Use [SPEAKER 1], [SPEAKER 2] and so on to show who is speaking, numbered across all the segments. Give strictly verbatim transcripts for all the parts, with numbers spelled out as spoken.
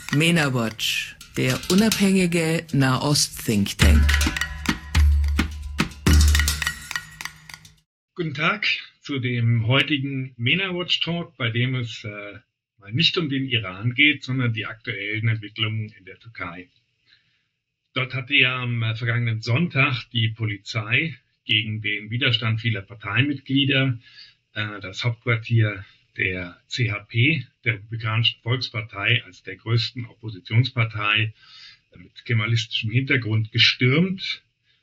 [SPEAKER 1] MENA Watch, der unabhängige Nahost-Think Tank.
[SPEAKER 2] Guten Tag zu dem heutigen MENA Watch Talk, bei dem es äh, mal nicht um den Iran geht, sondern die aktuellen Entwicklungen in der Türkei. Dort hatte ja am äh, vergangenen Sonntag die Polizei gegen den Widerstand vieler Parteimitglieder äh, das Hauptquartier der C H P, der Republikanischen Volkspartei, als der größten Oppositionspartei mit kemalistischem Hintergrund, gestürmt,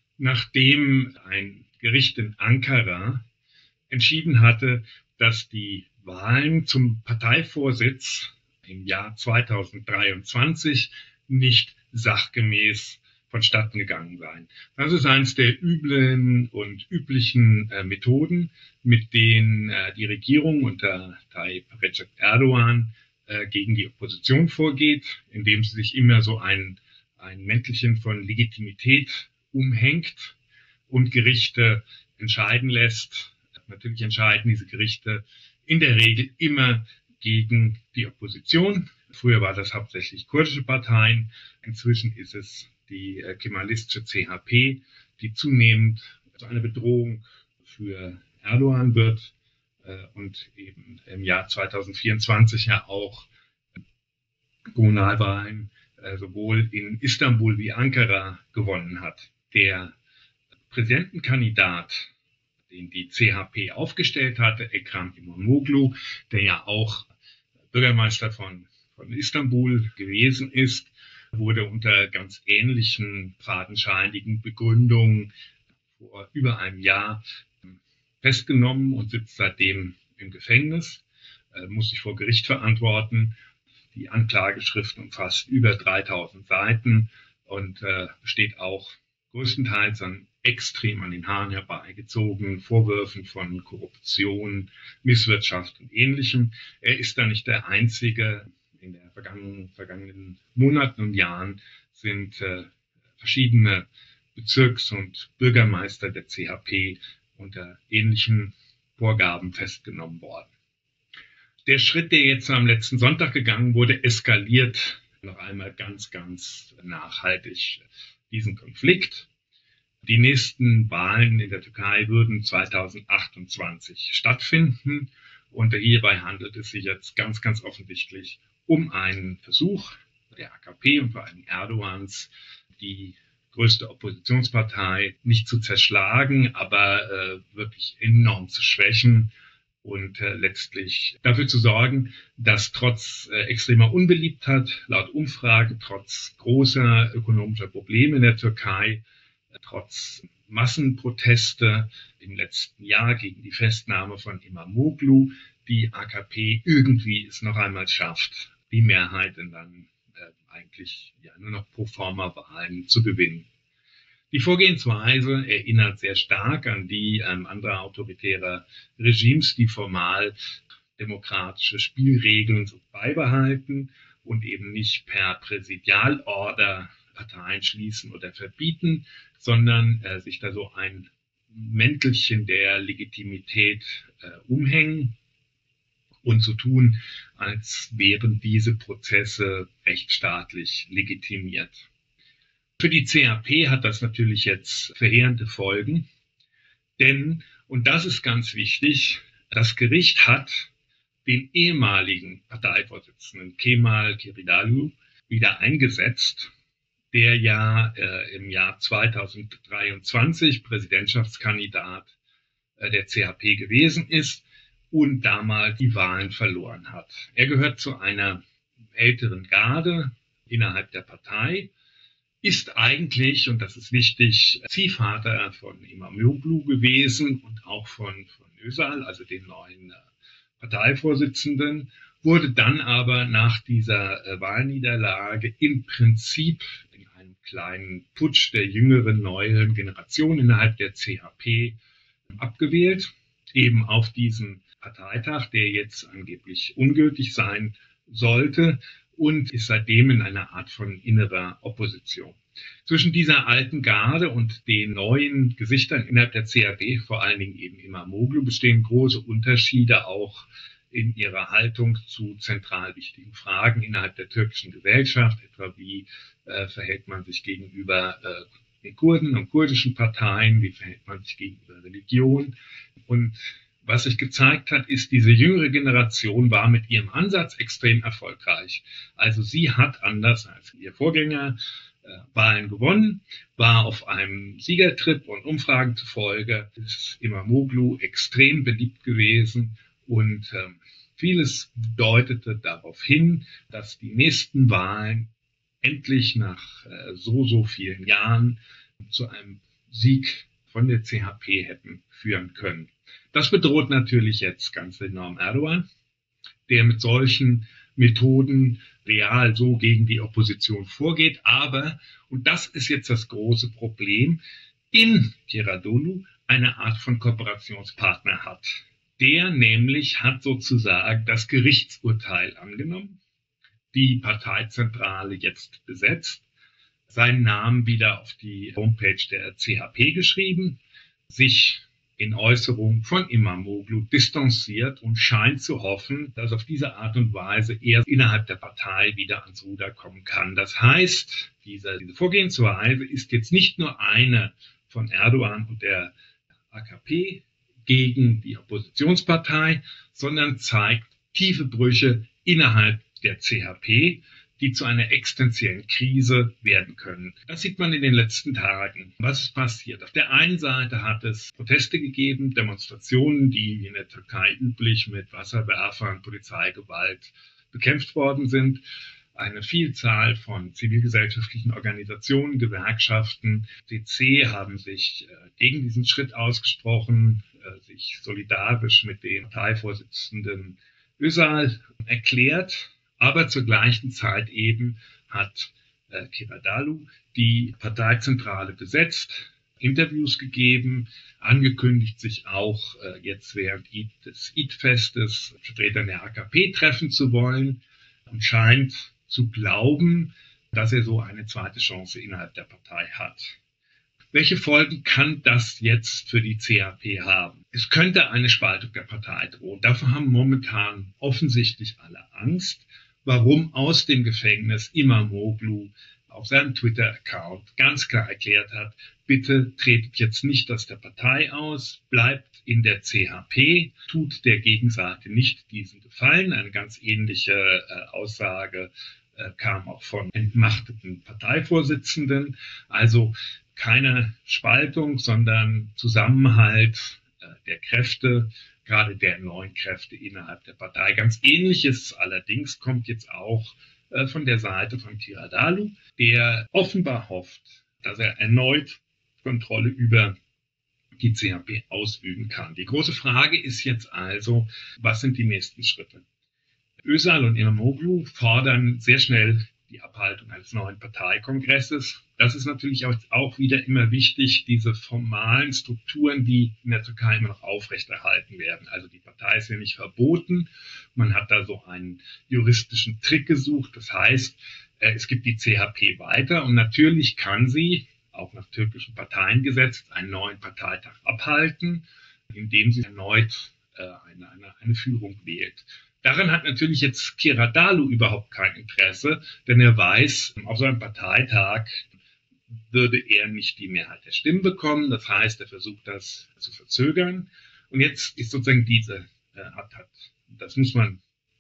[SPEAKER 2] nachdem ein Gericht in Ankara entschieden hatte, dass die Wahlen zum Parteivorsitz im Jahr zweitausenddreiundzwanzig nicht sachgemäß vonstatten gegangen seien. Das ist eines der üblen und üblichen äh, Methoden, mit denen äh, die Regierung unter Tayyip Recep Erdogan äh, gegen die Opposition vorgeht, indem sie sich immer so ein, ein Mäntelchen von Legitimität umhängt und Gerichte entscheiden lässt. Natürlich entscheiden diese Gerichte in der Regel immer gegen die Opposition. Früher war das hauptsächlich kurdische Parteien. Inzwischen ist es die äh, kemalistische C H P, die zunehmend zu einer Bedrohung für Erdogan wird äh, und eben im Jahr zweitausendvierundzwanzig ja auch Kommunalwahlen äh, sowohl in Istanbul wie Ankara gewonnen hat. Der Präsidentenkandidat, den die C H P aufgestellt hatte, Ekrem İmamoğlu, der ja auch Bürgermeister von, von Istanbul gewesen ist, wurde unter ganz ähnlichen fadenscheinigen Begründungen vor über einem Jahr festgenommen und sitzt seitdem im Gefängnis, äh, muss sich vor Gericht verantworten. Die Anklageschrift umfasst über dreitausend Seiten und äh, besteht auch größtenteils an extrem an den Haaren herbeigezogenen Vorwürfen von Korruption, Misswirtschaft und Ähnlichem. Er ist da nicht der Einzige. In den vergangenen, vergangenen Monaten und Jahren sind äh, verschiedene Bezirks- und Bürgermeister der C H P unter ähnlichen Vorgaben festgenommen worden. Der Schritt, der jetzt am letzten Sonntag gegangen wurde, eskaliert noch einmal ganz, ganz nachhaltig diesen Konflikt. Die nächsten Wahlen in der Türkei würden zweitausendachtundzwanzig stattfinden und hierbei handelt es sich jetzt ganz, ganz offensichtlich um einen Versuch der A K P und vor allem Erdogans, die größte Oppositionspartei nicht zu zerschlagen, aber äh, wirklich enorm zu schwächen und äh, letztlich dafür zu sorgen, dass trotz äh, extremer Unbeliebtheit, laut Umfrage, trotz großer ökonomischer Probleme in der Türkei, äh, trotz Massenproteste im letzten Jahr gegen die Festnahme von İmamoğlu, die A K P irgendwie es noch einmal schafft, die Mehrheit in dann äh, eigentlich ja nur noch Proforma-Wahlen zu gewinnen. Die Vorgehensweise erinnert sehr stark an die ähm, anderer autoritärer Regimes, die formal demokratische Spielregeln so beibehalten und eben nicht per Präsidialorder Parteien schließen oder verbieten, sondern äh, sich da so ein Mäntelchen der Legitimität äh, umhängen und so tun, als wären diese Prozesse rechtsstaatlich legitimiert. Für die C H P hat das natürlich jetzt verheerende Folgen, denn, und das ist ganz wichtig, das Gericht hat den ehemaligen Parteivorsitzenden Kemal Kılıçdaroğlu wieder eingesetzt, der ja äh, im Jahr zweitausenddreiundzwanzig Präsidentschaftskandidat äh, der C H P gewesen ist und damals die Wahlen verloren hat. Er gehört zu einer älteren Garde innerhalb der Partei, ist eigentlich, und das ist wichtig, Ziehvater von İmamoğlu gewesen und auch von, von Özal, also dem neuen äh, Parteivorsitzenden, wurde dann aber nach dieser äh, Wahlniederlage im Prinzip in einem kleinen Putsch der jüngeren, neuen Generation innerhalb der C H P abgewählt, eben auf diesen Parteitag, der jetzt angeblich ungültig sein sollte, und ist seitdem in einer Art von innerer Opposition. Zwischen dieser alten Garde und den neuen Gesichtern innerhalb der C H P, vor allen Dingen eben İmamoğlu, bestehen große Unterschiede auch in ihrer Haltung zu zentral wichtigen Fragen innerhalb der türkischen Gesellschaft, etwa wie äh, verhält man sich gegenüber äh, den Kurden und kurdischen Parteien, wie verhält man sich gegenüber Religion. Und was sich gezeigt hat, ist, diese jüngere Generation war mit ihrem Ansatz extrem erfolgreich. Also sie hat, anders als ihr Vorgänger, äh, Wahlen gewonnen, war auf einem Siegertrip und Umfragen zufolge ist İmamoğlu extrem beliebt gewesen und äh, vieles deutete darauf hin, dass die nächsten Wahlen endlich nach äh, so, so vielen Jahren zu einem Sieg von der C H P hätten führen können. Das bedroht natürlich jetzt ganz enorm Erdogan, der mit solchen Methoden real so gegen die Opposition vorgeht. Aber, und das ist jetzt das große Problem, in Kılıçdaroğlu eine Art von Kooperationspartner hat. Der nämlich hat sozusagen das Gerichtsurteil angenommen, die Parteizentrale jetzt besetzt, seinen Namen wieder auf die Homepage der C H P geschrieben, sich in Äußerungen von İmamoğlu distanziert und scheint zu hoffen, dass auf diese Art und Weise er innerhalb der Partei wieder ans Ruder kommen kann. Das heißt, diese, diese Vorgehensweise ist jetzt nicht nur eine von Erdogan und der A K P gegen die Oppositionspartei, sondern zeigt tiefe Brüche innerhalb der C H P, die zu einer existenziellen Krise werden können. Das sieht man in den letzten Tagen. Was ist passiert? Auf der einen Seite hat es Proteste gegeben, Demonstrationen, die wie in der Türkei üblich mit Wasserwerfern, Polizeigewalt bekämpft worden sind. Eine Vielzahl von zivilgesellschaftlichen Organisationen, Gewerkschaften, C C haben sich äh, gegen diesen Schritt ausgesprochen, äh, sich solidarisch mit dem Parteivorsitzenden Özal erklärt. Aber zur gleichen Zeit eben hat äh, Kılıçdaroğlu die Parteizentrale besetzt, Interviews gegeben, angekündigt, sich auch äh, jetzt während des Eid-Festes Vertretern der A K P treffen zu wollen und scheint zu glauben, dass er so eine zweite Chance innerhalb der Partei hat. Welche Folgen kann das jetzt für die C H P haben? Es könnte eine Spaltung der Partei drohen. Davor haben momentan offensichtlich alle Angst. Warum aus dem Gefängnis İmamoğlu auf seinem Twitter-Account ganz klar erklärt hat, bitte tretet jetzt nicht aus der Partei aus, bleibt in der C H P, tut der Gegenseite nicht diesen Gefallen. Eine ganz ähnliche äh, Aussage äh, kam auch von entmachteten Parteivorsitzenden. Also keine Spaltung, sondern Zusammenhalt äh, der Kräfte, gerade der neuen Kräfte innerhalb der Partei. Ganz Ähnliches allerdings kommt jetzt auch äh, von der Seite von Kılıçdaroğlu, der offenbar hofft, dass er erneut Kontrolle über die C H P ausüben kann. Die große Frage ist jetzt also, was sind die nächsten Schritte? Özal und İmamoğlu fordern sehr schnell die Abhaltung eines neuen Parteikongresses. Das ist natürlich auch wieder immer wichtig, diese formalen Strukturen, die in der Türkei immer noch aufrechterhalten werden. Also die Partei ist ja nicht verboten. Man hat da so einen juristischen Trick gesucht. Das heißt, es gibt die C H P weiter und natürlich kann sie, auch nach türkischem Parteiengesetz, einen neuen Parteitag abhalten, indem sie erneut eine, eine, eine Führung wählt. Daran hat natürlich jetzt Kılıçdaroğlu überhaupt kein Interesse, denn er weiß, auf seinem Parteitag würde er nicht die Mehrheit der Stimmen bekommen. Das heißt, er versucht das zu verzögern. Und jetzt ist sozusagen diese, äh, hat, hat, das muss man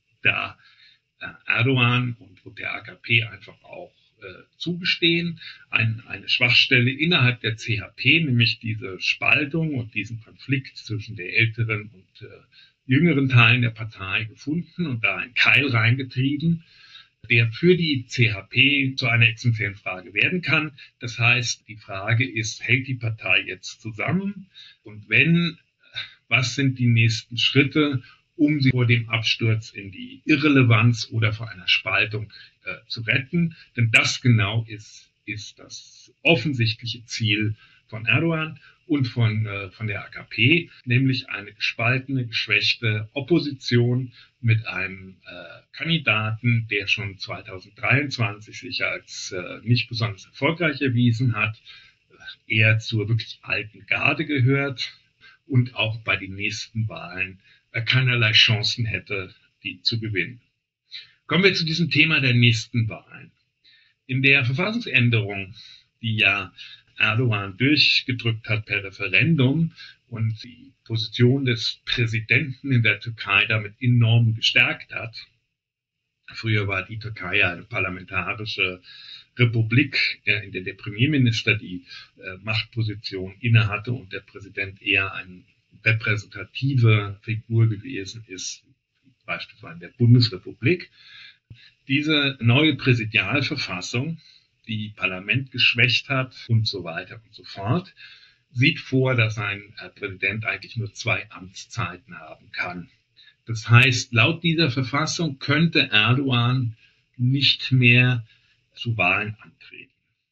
[SPEAKER 2] da äh, Erdogan und, und der A K P einfach auch äh, zugestehen, ein, eine Schwachstelle innerhalb der C H P, nämlich diese Spaltung und diesen Konflikt zwischen der älteren und äh, jüngeren Teilen der Partei gefunden und da einen Keil reingetrieben, der für die C H P zu einer existenziellen Frage werden kann. Das heißt, die Frage ist, hält die Partei jetzt zusammen? Und wenn, was sind die nächsten Schritte, um sie vor dem Absturz in die Irrelevanz oder vor einer Spaltung äh, zu retten? Denn das genau ist, ist das offensichtliche Ziel von Erdogan und von, äh, von der A K P, nämlich eine gespaltene, geschwächte Opposition mit einem äh, Kandidaten, der schon zweitausenddreiundzwanzig sich als äh, nicht besonders erfolgreich erwiesen hat, eher zur wirklich alten Garde gehört und auch bei den nächsten Wahlen er keinerlei Chancen hätte, die zu gewinnen. Kommen wir zu diesem Thema der nächsten Wahlen. In der Verfassungsänderung, die ja Erdogan durchgedrückt hat per Referendum und die Position des Präsidenten in der Türkei damit enorm gestärkt hat. Früher war die Türkei eine parlamentarische Republik, in der der Premierminister die Machtposition innehatte und der Präsident eher eine repräsentative Figur gewesen ist, beispielsweise in der Bundesrepublik. Diese neue Präsidialverfassung, die Parlament geschwächt hat und so weiter und so fort, sieht vor, dass ein Präsident eigentlich nur zwei Amtszeiten haben kann. Das heißt, laut dieser Verfassung könnte Erdogan nicht mehr zu Wahlen antreten.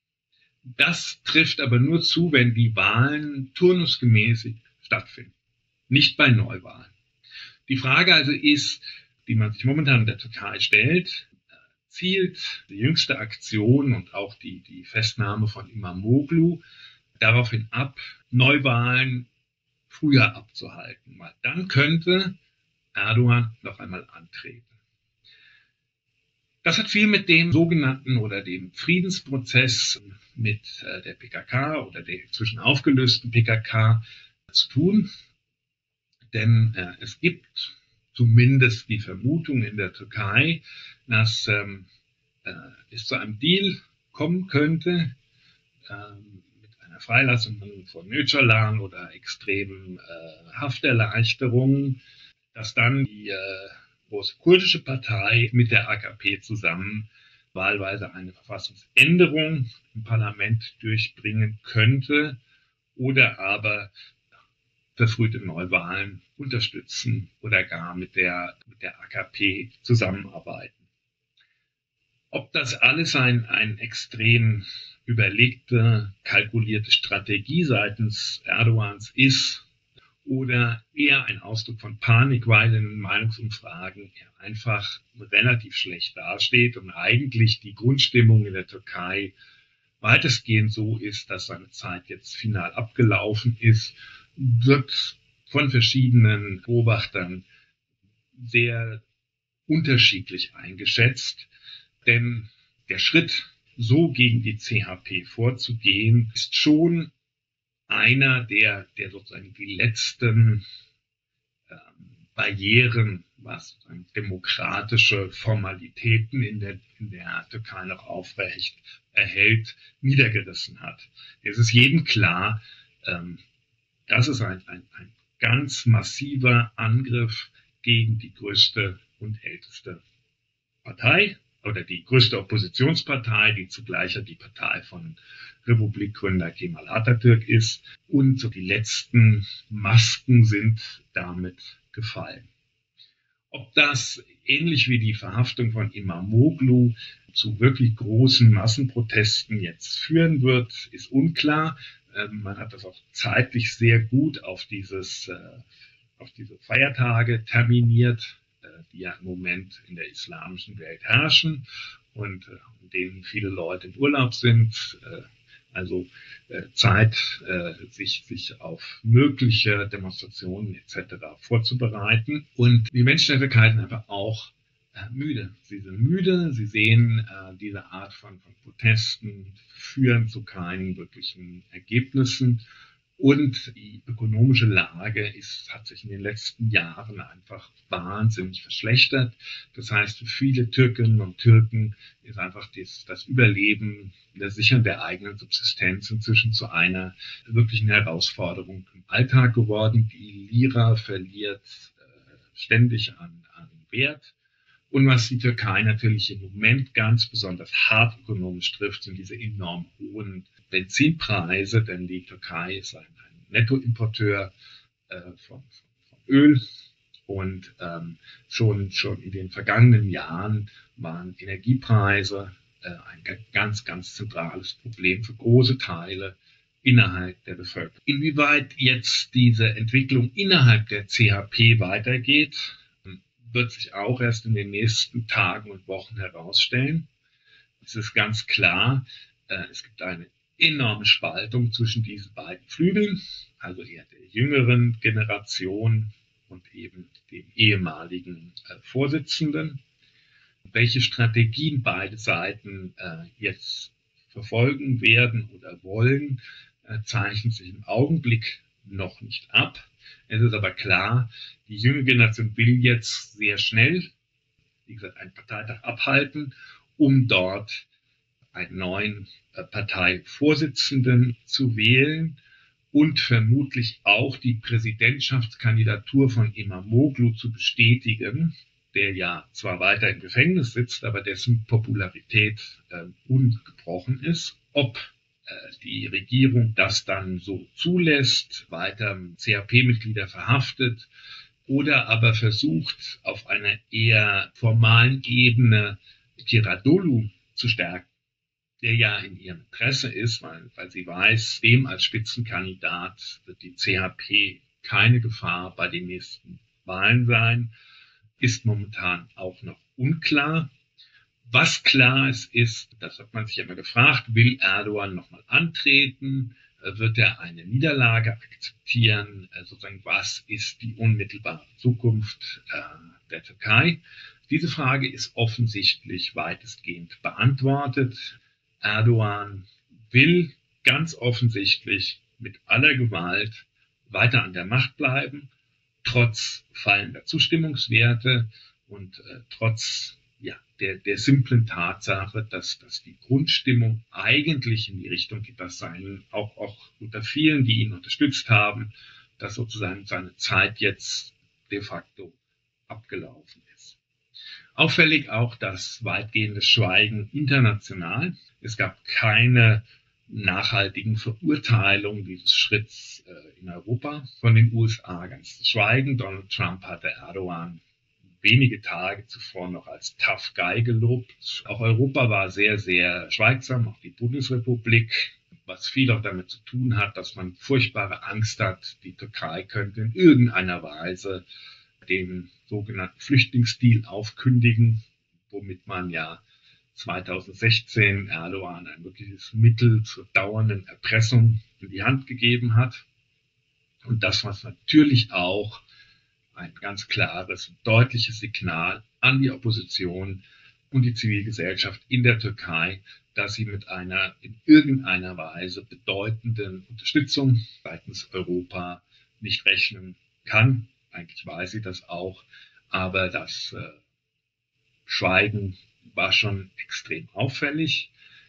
[SPEAKER 2] Das trifft aber nur zu, wenn die Wahlen turnusgemäß stattfinden, nicht bei Neuwahlen. Die Frage also ist, die man sich momentan in der Türkei stellt, zielt die jüngste Aktion und auch die, die Festnahme von Imamoglu daraufhin ab, Neuwahlen früher abzuhalten. Weil dann könnte Erdogan noch einmal antreten. Das hat viel mit dem sogenannten oder dem Friedensprozess mit der P K K oder der inzwischen aufgelösten P K K zu tun. Denn äh, es gibt zumindest die Vermutung in der Türkei, dass ähm, äh, es zu einem Deal kommen könnte ähm, mit einer Freilassung von Öcalan oder extremen äh, Hafterleichterungen, dass dann die äh, große kurdische Partei mit der A K P zusammen wahlweise eine Verfassungsänderung im Parlament durchbringen könnte oder aber verfrühte Neuwahlen unterstützen oder gar mit der, mit der A K P zusammenarbeiten. Ob das alles ein, ein extrem überlegte, kalkulierte Strategie seitens Erdogans ist oder eher ein Ausdruck von Panik, weil in Meinungsumfragen er einfach relativ schlecht dasteht und eigentlich die Grundstimmung in der Türkei weitestgehend so ist, dass seine Zeit jetzt final abgelaufen ist, wird von verschiedenen Beobachtern sehr unterschiedlich eingeschätzt. Denn der Schritt, so gegen die C H P vorzugehen, ist schon einer, der, der sozusagen die letzten ähm, Barrieren, was sozusagen demokratische Formalitäten in der, in der Türkei noch aufrecht erhält, niedergerissen hat. Es ist jedem klar, ähm, das ist ein, ein, ein ganz massiver Angriff gegen die größte und älteste Partei oder die größte Oppositionspartei, die zugleich die Partei von Republikgründer Kemal Atatürk ist. Und so die letzten Masken sind damit gefallen. Ob das ähnlich wie die Verhaftung von Imamoglu zu wirklich großen Massenprotesten jetzt führen wird, ist unklar. Man hat das auch zeitlich sehr gut auf dieses, auf diese Feiertage terminiert, die ja im Moment in der islamischen Welt herrschen und in denen viele Leute im Urlaub sind. Also Zeit, sich, sich auf mögliche Demonstrationen et cetera vorzubereiten. Und die Menschen in der Türkei sind einfach auch müde. Sie sind müde, sie sehen, äh, diese Art von, von Protesten führen zu keinen wirklichen Ergebnissen. Und die ökonomische Lage ist, hat sich in den letzten Jahren einfach wahnsinnig verschlechtert. Das heißt, für viele Türkinnen und Türken ist einfach das, das Überleben, das Sichern der eigenen Subsistenz inzwischen zu einer wirklichen Herausforderung im Alltag geworden. Die Lira verliert äh, ständig an, an Wert. Und was die Türkei natürlich im Moment ganz besonders hart ökonomisch trifft, sind diese enorm hohen Benzinpreise, denn die Türkei ist ein, ein Nettoimporteur äh, von, von Öl und ähm, schon, schon in den vergangenen Jahren waren Energiepreise äh, ein ganz, ganz zentrales Problem für große Teile innerhalb der Bevölkerung. Inwieweit jetzt diese Entwicklung innerhalb der C H P weitergeht, wird sich auch erst in den nächsten Tagen und Wochen herausstellen. Es ist ganz klar, äh, es gibt eine enorme Spaltung zwischen diesen beiden Flügeln, also eher der jüngeren Generation, und eben dem ehemaligen äh, Vorsitzenden. Welche Strategien beide Seiten äh, jetzt verfolgen werden oder wollen, äh, zeichnet sich im Augenblick noch nicht ab. Es ist aber klar, die junge Generation will jetzt sehr schnell, wie gesagt, einen Parteitag abhalten, um dort einen neuen äh, Parteivorsitzenden zu wählen und vermutlich auch die Präsidentschaftskandidatur von Imamoglu zu bestätigen, der ja zwar weiter im Gefängnis sitzt, aber dessen Popularität äh, ungebrochen ist. Ob äh, die Regierung das dann so zulässt, weiter C H P-Mitglieder verhaftet oder aber versucht, auf einer eher formalen Ebene Kiradolu zu stärken, der ja in ihrem Interesse ist, weil, weil sie weiß, dem als Spitzenkandidat wird die C H P keine Gefahr bei den nächsten Wahlen sein, ist momentan auch noch unklar. Was klar ist, ist, das hat man sich immer gefragt, will Erdogan nochmal antreten? Wird er eine Niederlage akzeptieren? Sozusagen, was ist die unmittelbare Zukunft äh, der Türkei? Diese Frage ist offensichtlich weitestgehend beantwortet. Erdogan will ganz offensichtlich mit aller Gewalt weiter an der Macht bleiben, trotz fallender Zustimmungswerte und äh, trotz ja, der, der simplen Tatsache, dass, dass die Grundstimmung eigentlich in die Richtung geht, dass sein, auch, auch unter vielen, die ihn unterstützt haben, dass sozusagen seine Zeit jetzt de facto abgelaufen ist. Auffällig auch das weitgehende Schweigen international. Es gab keine nachhaltigen Verurteilungen dieses Schritts äh, in Europa von den U S A. Ganz zu schweigen. Donald Trump hatte Erdogan wenige Tage zuvor noch als Tough Guy gelobt. Auch Europa war sehr, sehr schweigsam, auch die Bundesrepublik, was viel auch damit zu tun hat, dass man furchtbare Angst hat, die Türkei könnte in irgendeiner Weise den sogenannten Flüchtlingsdeal aufkündigen, womit man ja zweitausendsechzehn Erdogan ein wirkliches Mittel zur dauernden Erpressung in die Hand gegeben hat. Und das war natürlich auch ein ganz klares, deutliches Signal an die Opposition und die Zivilgesellschaft in der Türkei, dass sie mit einer in irgendeiner Weise bedeutenden Unterstützung seitens Europa nicht rechnen kann. Eigentlich weiß sie das auch, aber das äh, Schweigen war schon extrem auffällig.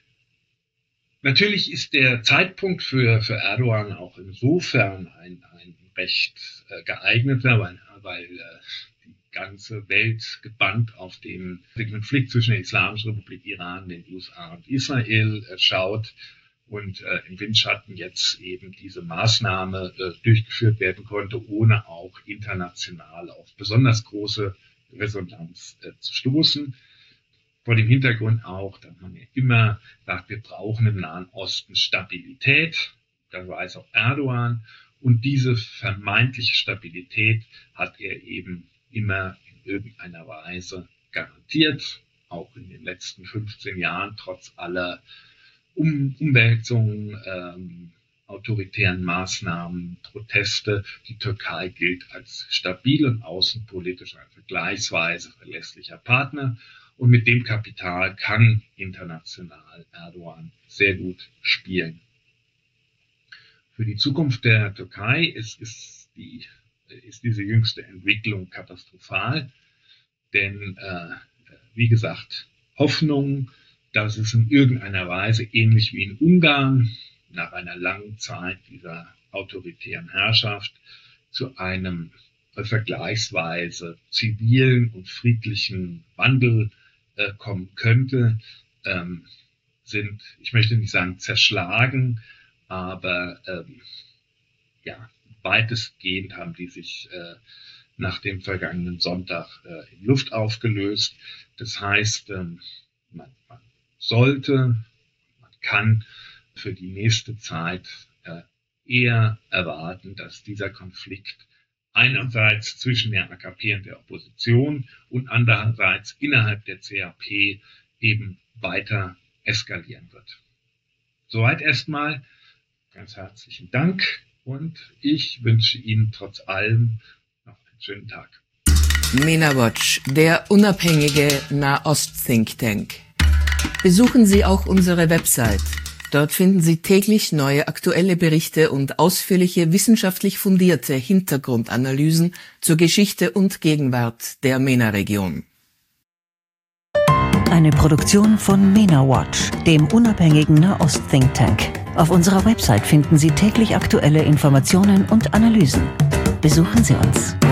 [SPEAKER 2] Natürlich ist der Zeitpunkt für, für Erdogan auch insofern ein, ein recht äh, geeigneter, weil, weil äh, die ganze Welt gebannt auf den, den Konflikt zwischen der Islamischen Republik Iran, den U S A und Israel äh, schaut und äh, im Windschatten jetzt eben diese Maßnahme äh, durchgeführt werden konnte, ohne auch international auf besonders große Resonanz äh, zu stoßen. Vor dem Hintergrund auch, dass man ja immer sagt, wir brauchen im Nahen Osten Stabilität. Das weiß auch Erdogan. Und diese vermeintliche Stabilität hat er eben immer in irgendeiner Weise garantiert. Auch in den letzten fünfzehn Jahren, trotz aller um Umwälzungen, ähm, autoritären Maßnahmen, Proteste. Die Türkei gilt als stabil und außenpolitisch ein vergleichsweise verlässlicher Partner. Und mit dem Kapital kann international Erdogan sehr gut spielen. Für die Zukunft der Türkei ist, ist, die, ist diese jüngste Entwicklung katastrophal. Denn, äh, wie gesagt, Hoffnung, dass es in irgendeiner Weise, ähnlich wie in Ungarn, nach einer langen Zeit dieser autoritären Herrschaft, zu einem vergleichsweise zivilen und friedlichen Wandel äh, kommen könnte, ähm, sind, ich möchte nicht sagen zerschlagen, aber ähm, ja, weitestgehend haben die sich äh, nach dem vergangenen Sonntag äh, in Luft aufgelöst. Das heißt, ähm, man, man sollte, man kann für die nächste Zeit äh, eher erwarten, dass dieser Konflikt einerseits zwischen der A K P und der Opposition und andererseits innerhalb der C H P eben weiter eskalieren wird. Soweit erstmal. Ganz herzlichen Dank und ich wünsche Ihnen trotz allem noch einen Schönen Tag.
[SPEAKER 1] MENA-Watch, der unabhängige Nahost-Think Tank. Besuchen Sie auch unsere Website. Dort finden Sie täglich neue aktuelle Berichte und ausführliche wissenschaftlich fundierte Hintergrundanalysen zur Geschichte und Gegenwart der MENA-Region.
[SPEAKER 3] Eine Produktion von MENA-Watch, dem unabhängigen Nahost-Think Tank. Auf unserer Website finden Sie täglich aktuelle Informationen und Analysen. Besuchen Sie uns.